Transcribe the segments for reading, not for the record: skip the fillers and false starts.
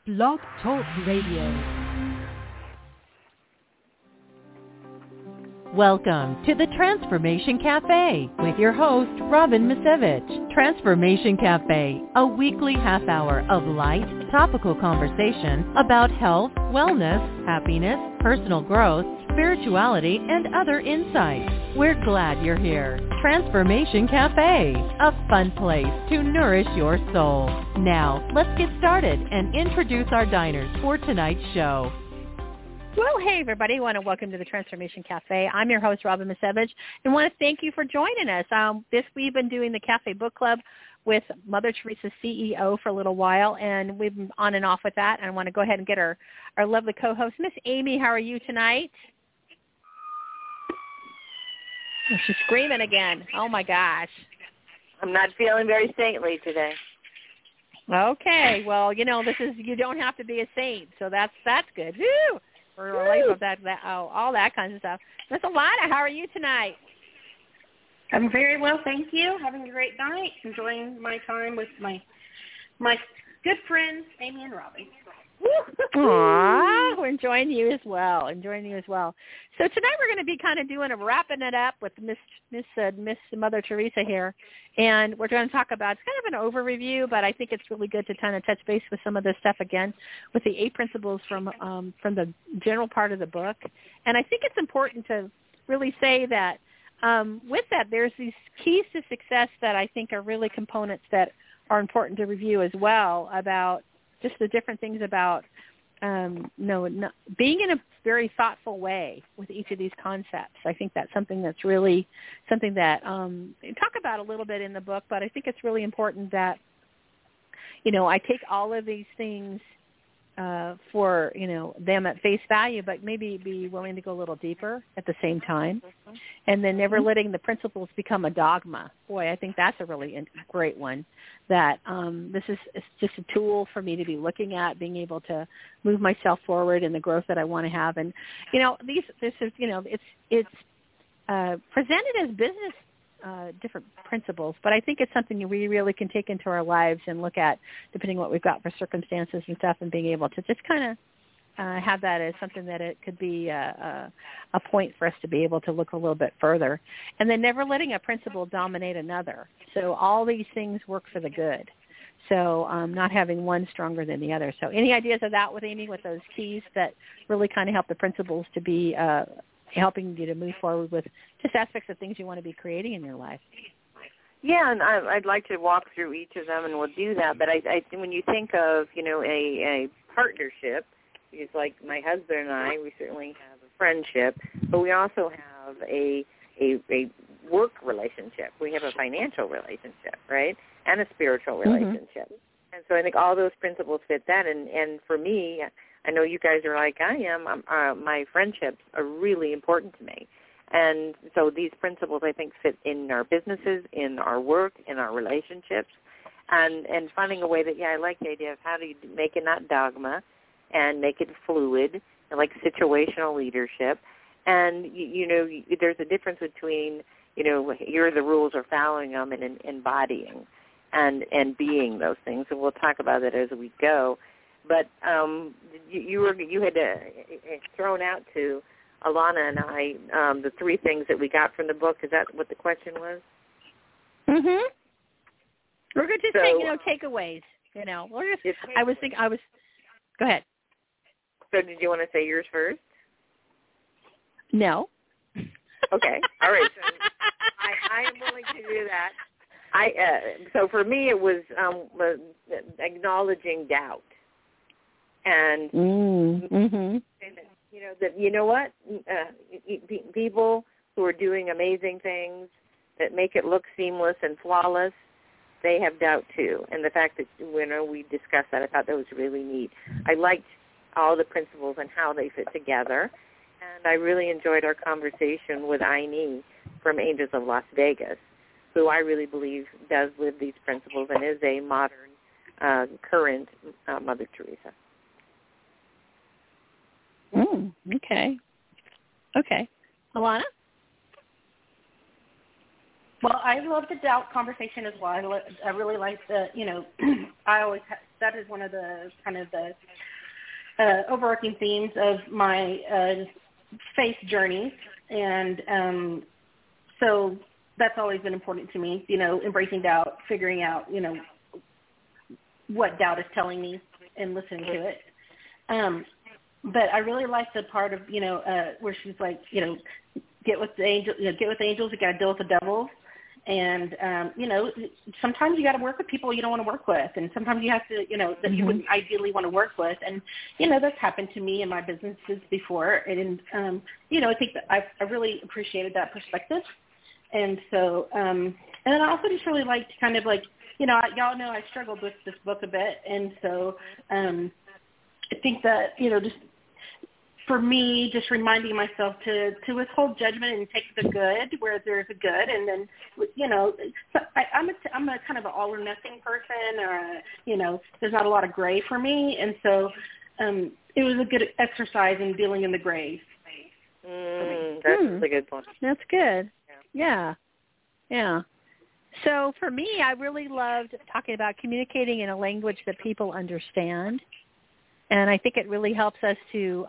Blog Talk Radio. Welcome to the Transformation Cafe with your host, Robin Misevich. Transformation Cafe, a weekly half hour of light, topical conversation about health, wellness, happiness, personal growth, spirituality, and other insights. We're glad you're here. Transformation Cafe, a fun place to nourish your soul. Now, let's get started and introduce our diners for tonight's show. Well, hey, everybody. I want to welcome to the Transformation Cafe. I'm your host, Robin Misevich, and want to thank you for joining us. We've been doing the Cafe Book Club with Mother Teresa CEO for a little while, and we've been on and off with that. And I want to go ahead and get our lovely co-host, Miss Amy. How are you tonight? Oh, she's screaming again. Oh, my gosh. I'm not feeling very saintly today. Okay. Well, you don't have to be a saint, so that's good. Woo! Or life of all that kinds of stuff. Miss Alana, how are you tonight? I'm very well, thank you. Having a great night. Enjoying my time with my good friends, Amy and Robbie. Aww, we're enjoying you as well. So tonight we're going to be kind of wrapping it up with Miss Mother Teresa here, and we're going to talk about, it's kind of an overview, but I think it's really good to kind of touch base with some of this stuff again with the 8 principles from the general part of the book. And I think it's important to really say that with that, there's these keys to success that I think are really components that are important to review as well, about just the different things about being in a very thoughtful way with each of these concepts. I think that's something that's really something that I talk about a little bit in the book, but I think it's really important that, I take all of these things for, them at face value, but maybe be willing to go a little deeper at the same time. And then never letting the principles become a dogma. Boy, I think that's a really great one, that it's just a tool for me to be looking at, being able to move myself forward in the growth that I want to have. And, it's presented as business different principles, but I think it's something we really can take into our lives and look at, depending what we've got for circumstances and stuff, and being able to just kind of have that as something that it could be a point for us to be able to look a little bit further. And then never letting a principle dominate another. So all these things work for the good. So not having one stronger than the other. So any ideas of that with Amy, with those keys that really kind of help the principles to be helping you to move forward with just aspects of things you want to be creating in your life? Yeah, and I'd like to walk through each of them, and we'll do that. But I when you think of, a partnership, because like my husband and I, we certainly have a friendship, but we also have a work relationship. We have a financial relationship, right, and a spiritual relationship. And so I think all those principles fit that. And for me, I know you guys are like I am. My friendships are really important to me. And so these principles, I think, fit in our businesses, in our work, in our relationships, and finding a way that, I like the idea of how do you make it not dogma and make it fluid, like situational leadership. And, there's a difference between, here are the rules or following them and embodying and being those things. And we'll talk about that as we go. But you had thrown out to Alana and I the 3 things that we got from the book. Is that what the question was? Mhm. We're going to just take takeaways. We're just. Go ahead. So did you want to say yours first? No. Okay. All right. So I am willing to do that. So for me, it was acknowledging doubt. And what? People who are doing amazing things that make it look seamless and flawless, they have doubt too. And the fact that we discussed that, I thought that was really neat. I liked all the principles and how they fit together, and I really enjoyed our conversation with Aini from Angels of Las Vegas, who I really believe does live these principles and is a modern, current Mother Teresa. Okay. Alana? Well, I love the doubt conversation as well. I really like the, I always that is one of the kind of the overarching themes of my faith journey, and so that's always been important to me. Embracing doubt, figuring out what doubt is telling me, and listening to it. But I really like the part of where she's like, get with the angels, you got to deal with the devils. And, sometimes you got to work with people you don't want to work with. And sometimes you have to, that you wouldn't ideally want to work with. And, that's happened to me in my businesses before. And, I think that I really appreciated that perspective. And so, and then I also just really liked kind of like, y'all know I struggled with this book a bit. And so I think that, just for me, just reminding myself to withhold judgment and take the good where there's a good, and then so I'm a kind of an all or nothing person, or there's not a lot of gray for me, and so it was a good exercise in dealing in the gray. That's a good point. That's good. Yeah. So for me, I really loved talking about communicating in a language that people understand. And I think it really helps us to,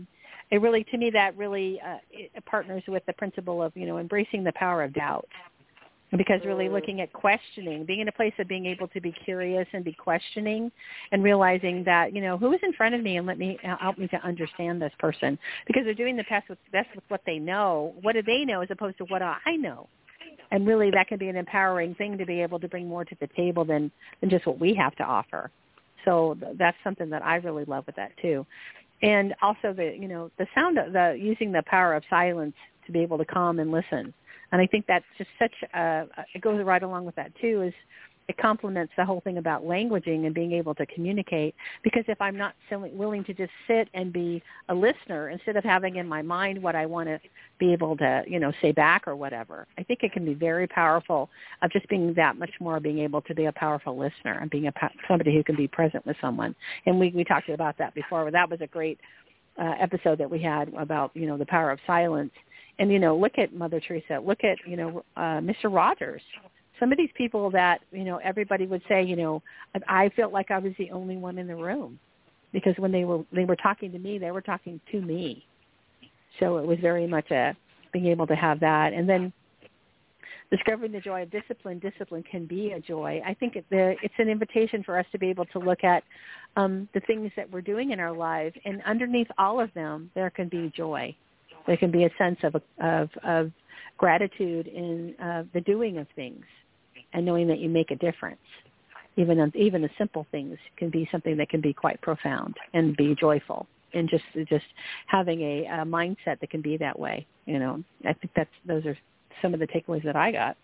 to me, that really it partners with the principle of, embracing the power of doubt. Because really looking at questioning, being in a place of being able to be curious and be questioning and realizing that, who is in front of me, and help me to understand this person. Because they're doing the best with what they know. What do they know as opposed to what I know? And really that can be an empowering thing to be able to bring more to the table than just what we have to offer. So that's something that I really love with that too. And also the sound of using the power of silence to be able to calm and listen. And I think that's just it goes right along with that too, is it complements the whole thing about languaging and being able to communicate. Because if I'm not willing to just sit and be a listener instead of having in my mind what I want to be able to, say back or whatever, I think it can be very powerful of just being that much more, being able to be a powerful listener and being somebody who can be present with someone. And we talked about that before. That was a great episode that we had about, the power of silence. And, look at Mother Teresa, look at, Mr. Rogers. Some of these people that, everybody would say, I felt like I was the only one in the room, because when they were talking to me, they were talking to me. So it was very much being able to have that. And then discovering the joy of discipline. Discipline can be a joy. I think it's an invitation for us to be able to look at the things that we're doing in our lives, and underneath all of them, there can be joy. There can be a sense of gratitude in the doing of things, and knowing that you make a difference. Even the simple things can be something that can be quite profound and be joyful, and just having a mindset that can be that way. I think those are some of the takeaways that I got.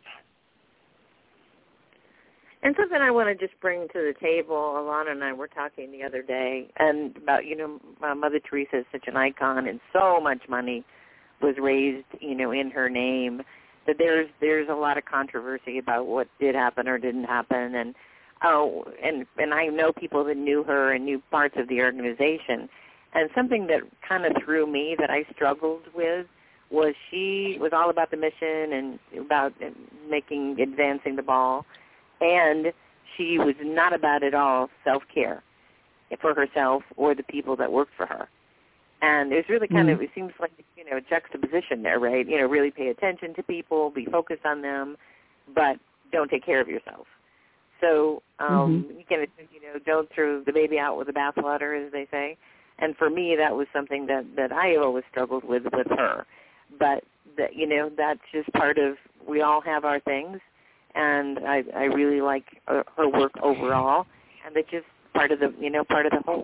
And something I want to just bring to the table, Alana and I were talking the other day, and about, Mother Teresa is such an icon, and so much money was raised, in her name, that there's a lot of controversy about what did happen or didn't happen. And and I know people that knew her and knew parts of the organization. And something that kind of threw me, that I struggled with, was she was all about the mission and about advancing the ball. And she was not about at all self-care for herself or the people that worked for her. And there's really kind of, it seems like, a juxtaposition there, right? Really pay attention to people, be focused on them, but don't take care of yourself. So you can, don't throw the baby out with the bathwater, as they say. And for me, that was something that I always struggled with her. But, that's just part of, we all have our things. And I really like her work overall, and it's just part of the whole.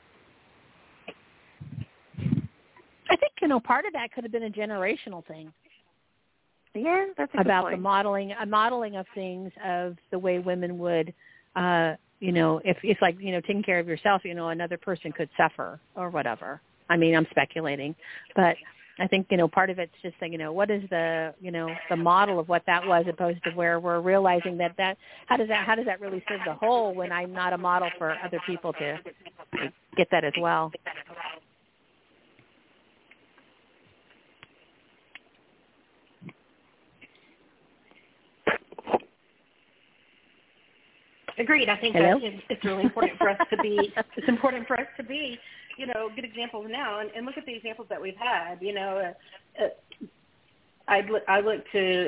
I think part of that could have been a generational thing. Yeah, that's a good about point. the modeling of things, of the way women would, if it's like taking care of yourself, another person could suffer or whatever. I mean, I'm speculating, but I think, part of it's just saying, what is the model of what that was, opposed to where we're realizing that how does that really serve the whole when I'm not a model for other people to get that as well. Agreed. I think that it's really important for us to be. It's important for us to be, good examples now, and look at the examples that we've had. I look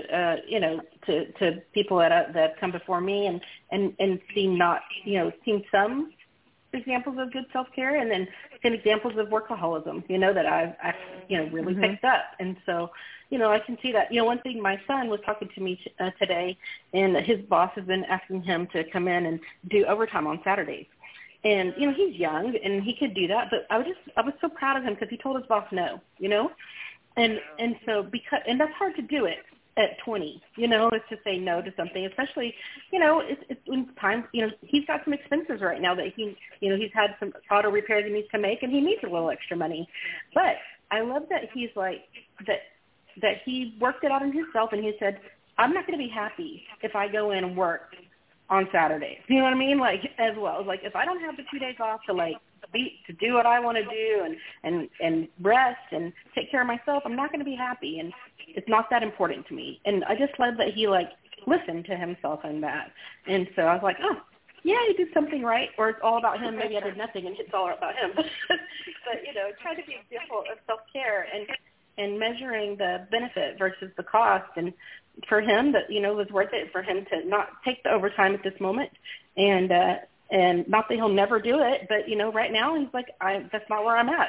to people that come before me and seen some examples of good self-care, and then some examples of workaholism, that I've really picked up. And so, I can see that. One thing, my son was talking to me today, and his boss has been asking him to come in and do overtime on Saturdays. And, he's young and he could do that, but I was so proud of him because he told his boss no, and so and that's hard to do it at 20, is to say no to something, especially, it's when time, he's got some expenses right now that he's had some auto repairs he needs to make, and he needs a little extra money. But I love that he's like, that he worked it out in himself, and he said, I'm not going to be happy if I go in and work on Saturdays. You know what I mean? Like, as well. It's like, if I don't have the 2 days off to do what I want to do and rest and take care of myself, I'm not going to be happy, and it's not that important to me. And I just love that he listened to himself in that. And so I was like, oh, yeah, he did something right, or it's all about him. Maybe I did nothing and it's all about him. But try to be an example of self-care and measuring the benefit versus the cost. And for him, that it was worth it for him to not take the overtime at this moment, and not that he'll never do it, but right now he's like, that's not where I'm at.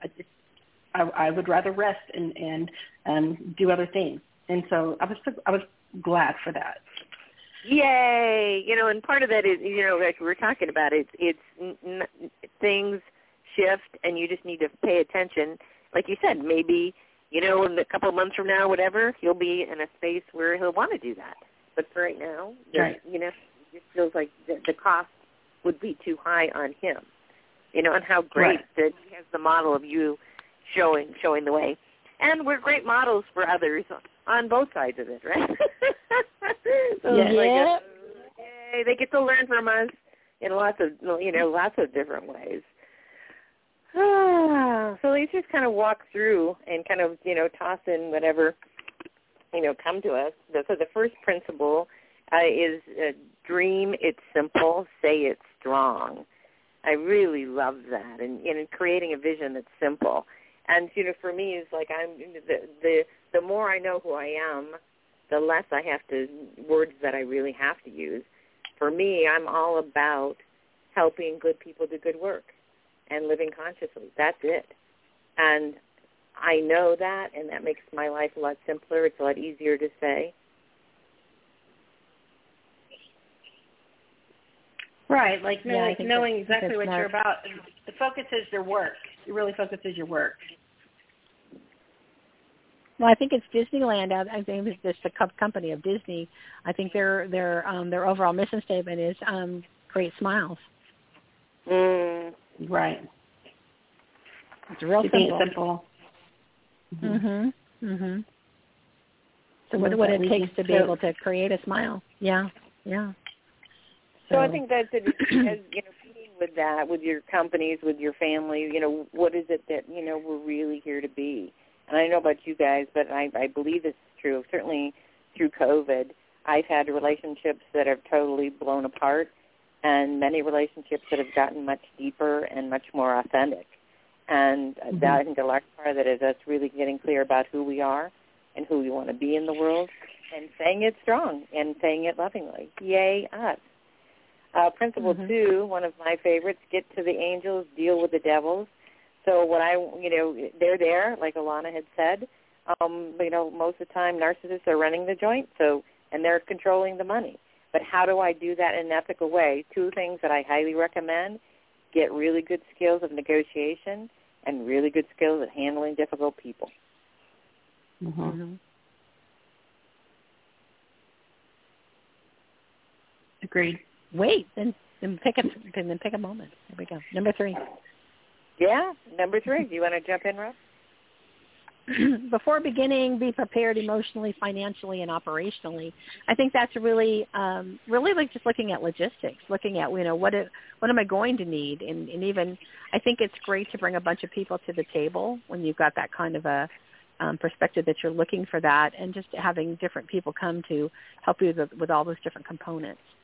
I would rather rest and do other things. And so I was glad for that. Yay! And part of that is, like we were talking about, it's things shift, and you just need to pay attention. Like you said, maybe in a couple of months from now, whatever, he'll be in a space where he'll want to do that. But for right now, right. It just feels like the cost would be too high on him. And how great right. that he has the model of you showing the way. And we're great models for others on both sides of it, right? So yeah. Yay, they get to learn from us in lots of different ways. So let's just kind of walk through and kind of, toss in whatever, come to us. So the first principle is dream it's simple, say it's strong. I really love that, and creating a vision that's simple. And, for me, it's like the more I know who I am, the less I have words that I really have to use. For me, I'm all about helping good people do good work and living consciously. That's it. And I know that, and that makes my life a lot simpler. It's a lot easier to say. Right, knowing exactly what smart. you're about. The focus is your work. It really focuses your work. Well, I think it's Disneyland. I think it's just the company of Disney. I think their overall mission statement is create smiles. Right. It's real simple. Mhm. Mhm. So what it takes to be able to create a smile? Yeah. Yeah. So I think that's it. As being with that, with your companies, with your family, what is it that we're really here to be? And I don't know about you guys, but I believe this is true. Certainly through COVID, I've had relationships that have totally blown apart, and many relationships that have gotten much deeper and much more authentic. And that, I think a large part of that is us really getting clear about who we are and who we want to be in the world, and saying it strong and saying it lovingly. Yay, us. Principle 2, one of my favorites, get to the angels, deal with the devils. So they're there, like Alana had said. Most of the time narcissists are running the joint, and they're controlling the money. But how do I do that in an ethical way? 2 things that I highly recommend: get really good skills of negotiation and really good skills at handling difficult people. Agreed. Wait, then pick a moment. There we go. Number 3. Yeah, number 3. Do you want to jump in, Rob? Before beginning, be prepared emotionally, financially, and operationally. I think that's really like just looking at logistics, looking at what am I going to need, and even I think it's great to bring a bunch of people to the table when you've got that kind of a perspective that you're looking for that, and just having different people come to help you with all those different components.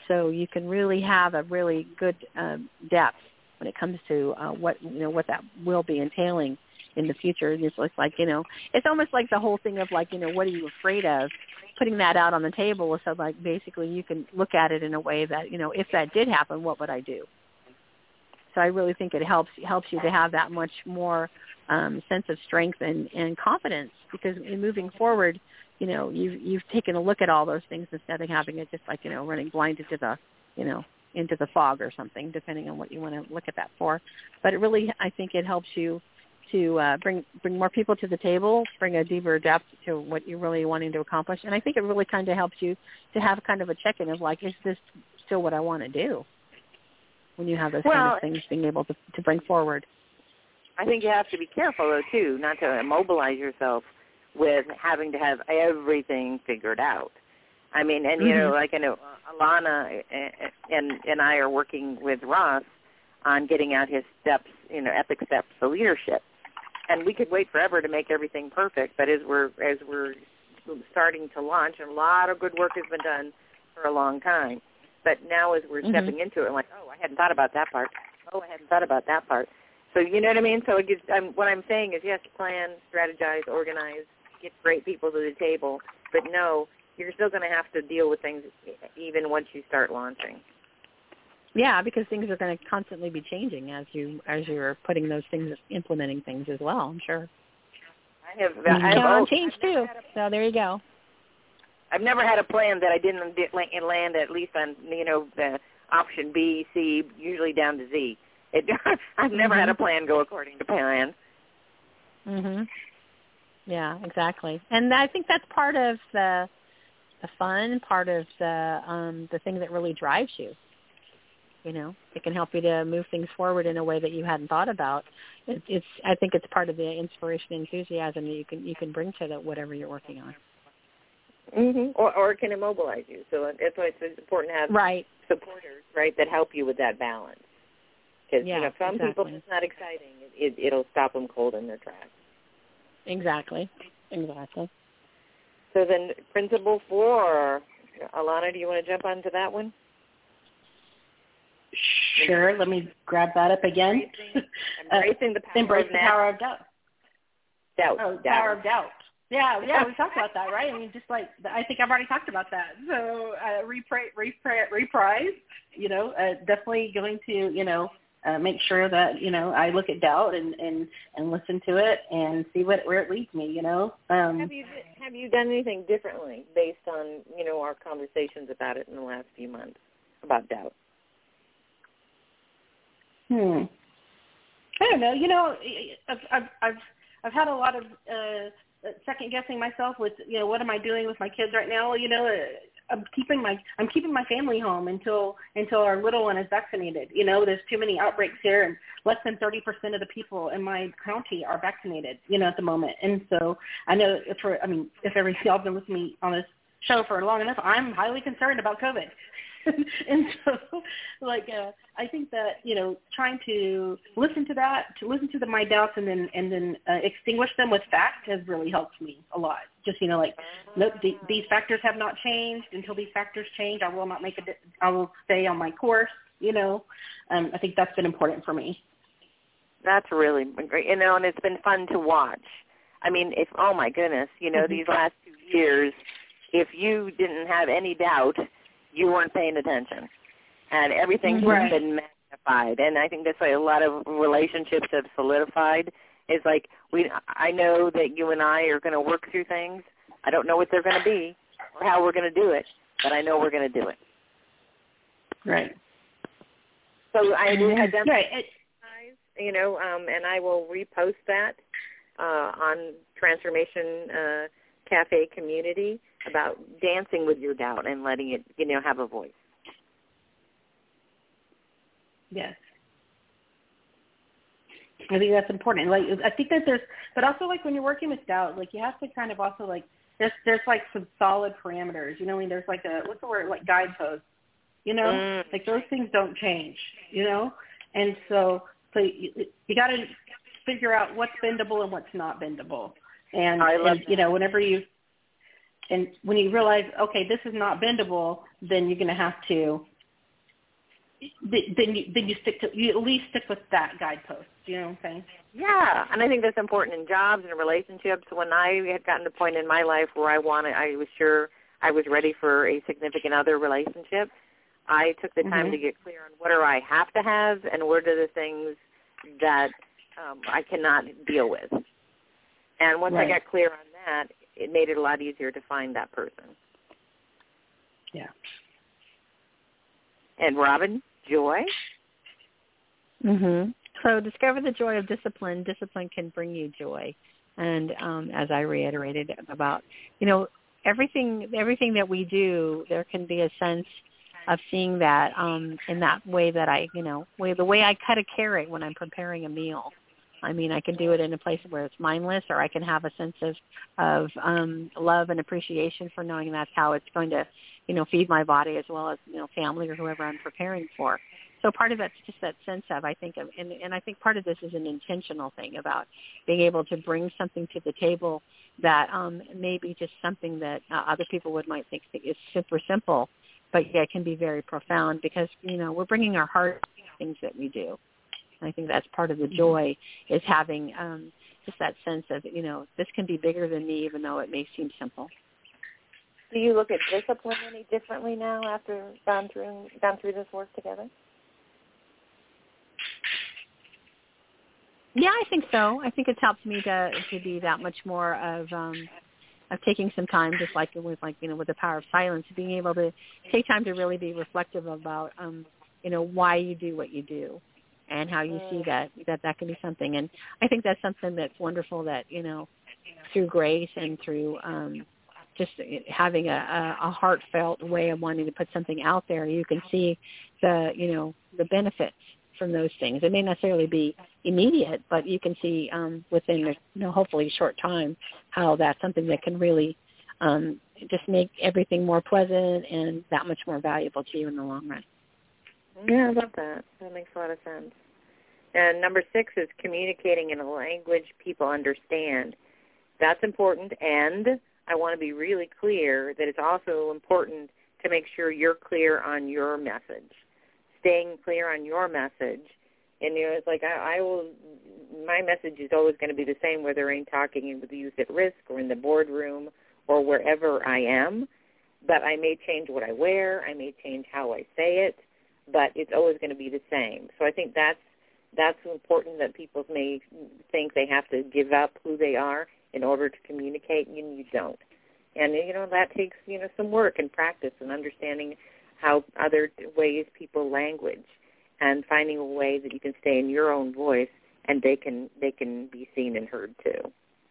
so you can really have a really good depth when it comes to what that will be entailing in the future. It's like, it's almost like the whole thing of like, what are you afraid of? Putting that out on the table, so like basically you can look at it in a way that, if that did happen, what would I do? So I really think it helps you to have that much more sense of strength and confidence, because in moving forward, you've taken a look at all those things instead of having it just like, running blind into the fog or something, depending on what you want to look at that for. But it really, I think it helps you to bring more people to the table, bring a deeper depth to what you're really wanting to accomplish. And I think it really kind of helps you to have kind of a check-in of like, is this still what I want to do? When you have those kind of things being able to bring forward. I think you have to be careful, though, too, not to immobilize yourself with having to have everything figured out. I mean, and, like I know Alana and I are working with Ross on getting out his steps, epic steps for leadership. And we could wait forever to make everything perfect, but as we're starting to launch, and a lot of good work has been done for a long time. But now as we're stepping into it, I'm like, oh, I hadn't thought about that part. Oh, I hadn't thought about that part. So you know what I mean? So it gives, what I'm saying is, yes, plan, strategize, organize, get great people to the table. But no, you're still going to have to deal with things even once you start launching. Yeah, because things are going to constantly be changing as you're putting those things, implementing things as well, I'm sure. I have change too. So there you go. I've never had a plan that I didn't land at least on, the option B, C, usually down to Z. I've never had a plan go according to plan. Yeah, exactly. And I think that's part of the fun, part of the thing that really drives you. It can help you to move things forward in a way that you hadn't thought about. I think it's part of the inspiration and enthusiasm that you can bring to whatever you're working on. Or it can immobilize you. So that's why it's important to have supporters, right, that help you with that balance. Because some people, it's not exciting. It'll stop them cold in their tracks. Exactly. So then, Principle 4, Alana, do you want to jump onto that one? Sure. Let me grab that up again. Embracing the power of doubt. Power of doubt. Yeah, we talked about that, right? I mean, just like, I think I've already talked about that. So reprise, definitely going to, make sure that, I look at doubt and listen to it and see where it leads me, Have you done anything differently based on, our conversations about it in the last few months about doubt? I don't know. I've had a lot of second guessing myself with what am I doing with my kids right now? I'm keeping my family home until our little one is vaccinated. There's too many outbreaks here, and less than 30% of the people in my county are vaccinated. At the moment, and so I know if y'all been with me on this show for long enough, I'm highly concerned about COVID. And so, I think that, trying to listen to my doubts and then extinguish them with facts has really helped me a lot. Just, nope, these factors have not changed. Until these factors change, I will not I will stay on my course, I think that's been important for me. That's really great, and it's been fun to watch. I mean, oh my goodness, these last 2 years, if you didn't have any doubt, you weren't paying attention, and everything's just been magnified. And I think that's why a lot of relationships have solidified. Is like I know that you and I are going to work through things. I don't know what they're going to be or how we're going to do it, but I know we're going to do it. Right. So I identify, and I will repost that on Transformation Cafe community about dancing with your doubt and letting it, have a voice. Yes. I think that's important. I think that but also when you're working with doubt, you have to kind of also there's some solid parameters. There's what's the word, guideposts. Those things don't change. And so you got to figure out what's bendable and what's not bendable. And when you realize, okay, this is not bendable, then you're going to have to then you at least stick with that guidepost. Do you know what I'm saying? Yeah, and I think that's important in jobs and relationships. When I had gotten to a point in my life where I was sure I was ready for a significant other relationship, I took the time to get clear on what do I have to have and what are the things that I cannot deal with. And once I got clear on that, it made it a lot easier to find that person. Yeah. And Robin, joy? So discover the joy of discipline. Discipline can bring you joy. And as I reiterated about, everything that we do, there can be a sense of seeing that in that way that the way I cut a carrot when I'm preparing a meal. I mean, I can do it in a place where it's mindless, or I can have a sense of love and appreciation for knowing that's how it's going to, feed my body as well as, family or whoever I'm preparing for. So part of that's just that sense of, I think, and I think part of this is an intentional thing about being able to bring something to the table that may be just something that other people might think is super simple, but yet can be very profound because, we're bringing our heart to things that we do. And I think that's part of the joy is having just that sense of, this can be bigger than me even though it may seem simple. Do you look at discipline any differently now after gone through this work together? Yeah, I think so. I think it's helped me to be that much more of taking some time, just like with the power of silence, being able to take time to really be reflective about why you do what you do and how you see that can be something. And I think that's something that's wonderful that through grace and through just having a heartfelt way of wanting to put something out there, you can see the benefits from those things. It may necessarily be immediate, but you can see within hopefully a short time how that's something that can really just make everything more pleasant and that much more valuable to you in the long run. Yeah, I love that. That makes a lot of sense. And number 6 is communicating in a language people understand. That's important, and I want to be really clear that it's also important to make sure you're clear on your message. Staying clear on your message, and it's like my message is always going to be the same whether I'm talking with youth at risk or in the boardroom or wherever I am, but I may change what I wear, I may change how I say it, but it's always going to be the same. So I think that's important, that people may think they have to give up who they are in order to communicate, and you don't. And, that takes, some work and practice and understanding how other ways people language and finding a way that you can stay in your own voice and they can be seen and heard too.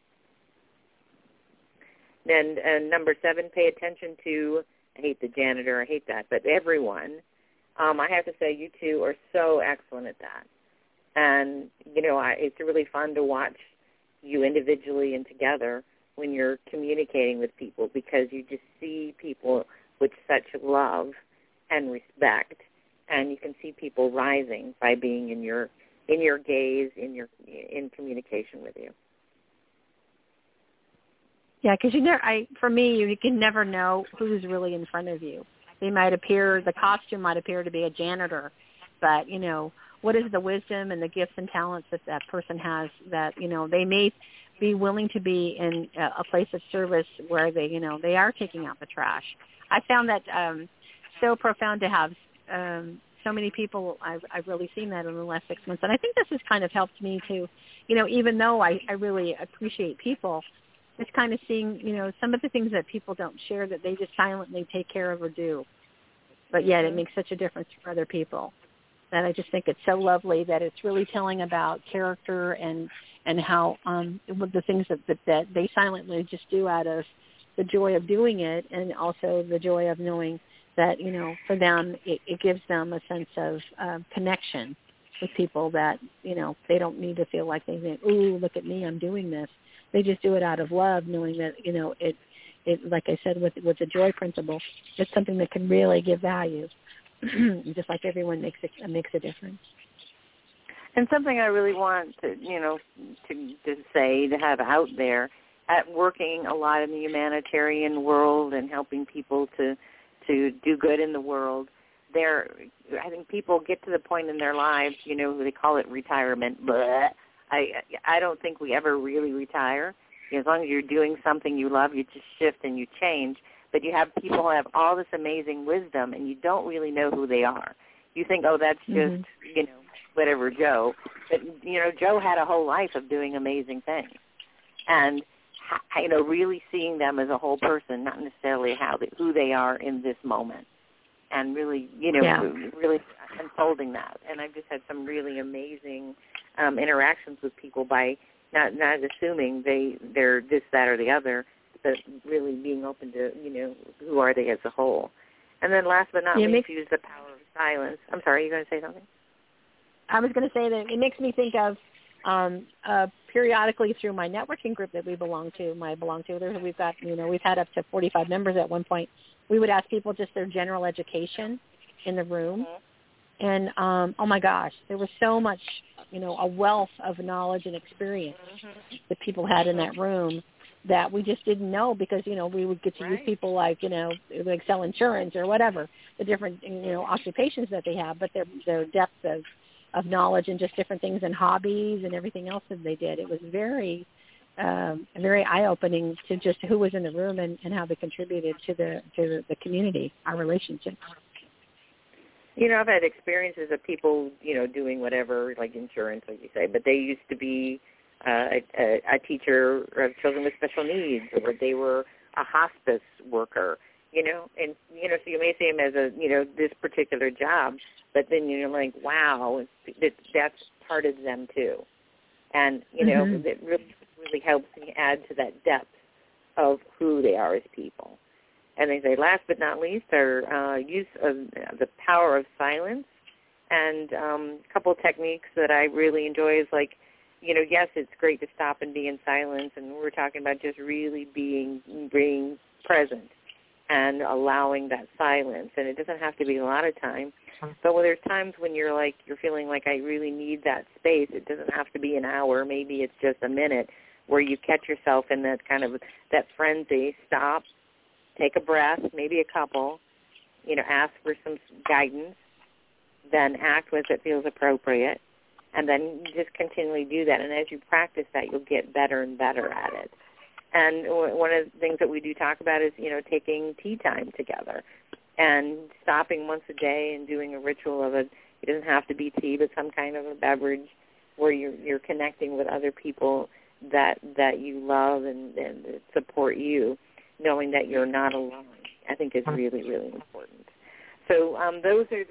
Then number 7, pay attention to, I hate the janitor, I hate that, but everyone. I have to say you two are so excellent at that. And, it's really fun to watch you individually and together when you're communicating with people because you just see people with such love and respect, and you can see people rising by being in your gaze, in communication with you. Yeah, because for me, you can never know who's really in front of you. The costume might appear to be a janitor, but what is the wisdom and the gifts and talents that person has that they may be willing to be in a place of service where they are taking out the trash. I found that so profound to have so many people. I've really seen that in the last 6 months, and I think this has kind of helped me to, even though I really appreciate people, it's kind of seeing some of the things that people don't share that they just silently take care of or do, but yet it makes such a difference for other people. That I just think it's so lovely that it's really telling about character and how the things that they silently just do out of the joy of doing it, and also the joy of knowing that, for them, it gives them a sense of connection with people that, they don't need to feel like they think, ooh, look at me, I'm doing this. They just do it out of love, knowing that, it like I said, with the joy principle, it's something that can really give value. Just like everyone makes a difference. And something I really want to say, to have out there, at working a lot in the humanitarian world and helping people to do good in the world, I think people get to the point in their lives, they call it retirement, but I don't think we ever really retire. As long as you're doing something you love, you just shift and you change. But you have people who have all this amazing wisdom, and you don't really know who they are. You think, oh, that's just, whatever, Joe. But, Joe had a whole life of doing amazing things. And, really seeing them as a whole person, not necessarily who they are in this moment. And really, really unfolding that. And I've just had some really amazing interactions with people by not assuming they're this, that, or the other, but really being open to, who are they as a whole. And then last but not least, use the power of silence. I'm sorry, you going to say something? I was going to say that it makes me think of periodically through my networking group that we belong to, we've got, we've had up to 45 members at one point. We would ask people just their general education in the room. And, oh, my gosh, there was so much, a wealth of knowledge and experience that people had in that room that we just didn't know because, we would get to use people like, like sell insurance or whatever, the different, occupations that they have, but their depth of knowledge and just different things and hobbies and everything else that they did. It was very eye-opening to just who was in the room and how they contributed to the community, our relationships. I've had experiences of people, doing whatever, like insurance, like you say, but they used to be a teacher of children with special needs, or they were a hospice worker, and, so you may see them as this particular job, but then you're like, wow, that's part of them too. And, it really helps me add to that depth of who they are as people. And they say, last but not least, our use of the power of silence. And a couple of techniques that I really enjoy is like, yes, it's great to stop and be in silence. And we're talking about just really being present and allowing that silence. And it doesn't have to be a lot of time. But when there's times when you're feeling like I really need that space, it doesn't have to be an hour. Maybe it's just a minute where you catch yourself in that kind of that frenzy. Stop. Take a breath, maybe a couple, ask for some guidance, then act as it feels appropriate, and then just continually do that. And as you practice that, you'll get better and better at it. And one of the things that we do talk about is, taking tea time together and stopping once a day and doing a ritual of it. It doesn't have to be tea, but some kind of a beverage where you're connecting with other people that you love and support you, knowing that you're not alone, I think is really, really important. So those are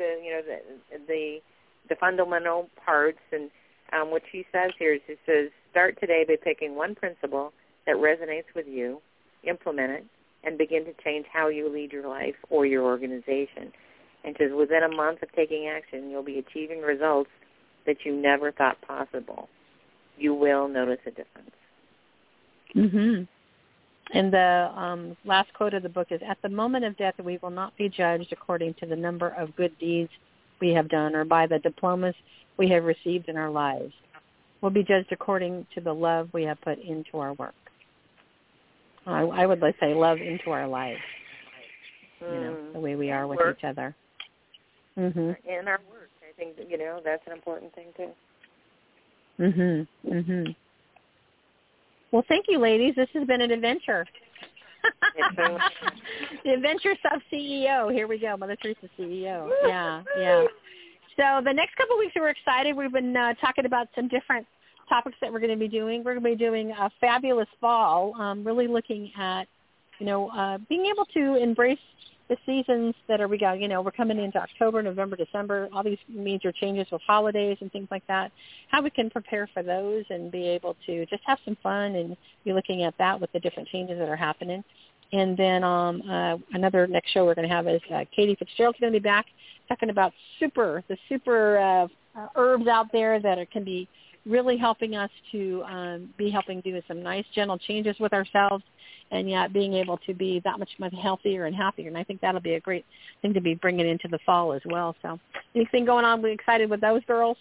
the fundamental parts. And what she says here is, it says, start today by picking one principle that resonates with you, implement it, and begin to change how you lead your life or your organization. And says, within a month of taking action, you'll be achieving results that you never thought possible. You will notice a difference. Mm-hmm. And the last quote of the book is, at the moment of death, we will not be judged according to the number of good deeds we have done or by the diplomas we have received in our lives. We'll be judged according to the love we have put into our work. I would like to say love into our lives, the way we are with each other. Mm-hmm. In our work, I think, that's an important thing too. Mm-hmm. Mm-hmm. Well, thank you, ladies. This has been an adventure. The Adventure Sub-CEO. Here we go, Mother Teresa CEO. Yeah. So the next couple of weeks, we're excited. We've been talking about some different topics that we're going to be doing. We're going to be doing a fabulous fall, really looking at, being able to embrace the seasons that are, we're coming into October, November, December, all these major changes with holidays and things like that, how we can prepare for those and be able to just have some fun and be looking at that with the different changes that are happening. And then another next show we're going to have is Katie Fitzgerald's going to be back talking about the super herbs out there that can be really helping us to be helping do some nice, gentle changes with ourselves, and yet being able to be that much healthier and happier. And I think that'll be a great thing to be bringing into the fall as well. So anything going on? We're excited with those girls?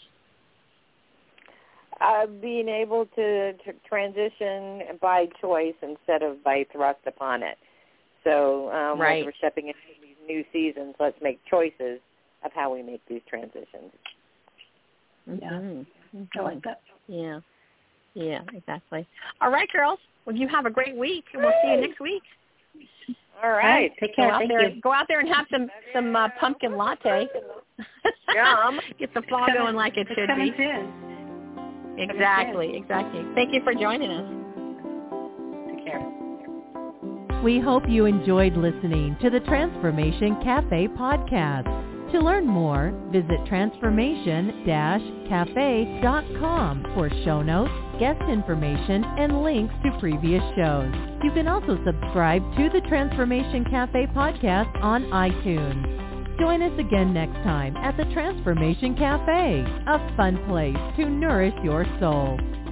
Being able to transition by choice instead of by thrust upon it. So right. When we're stepping into these new seasons, let's make choices of how we make these transitions. Yeah. Mm-hmm. I like that. Yeah. Yeah, exactly. All right, girls. Well, you have a great week, and we'll see you next week. All right. Take care. Thank you. Go out there and have some pumpkin latte. Yum. Get the fall going like it should be. Soon. Exactly. Thank you for joining us. Take care. We hope you enjoyed listening to the Transformation Cafe podcast. To learn more, visit transformation-cafe.com for show notes, guest information, and links to previous shows. You can also subscribe to the Transformation Cafe podcast on iTunes. Join us again next time at the Transformation Cafe, a fun place to nourish your soul.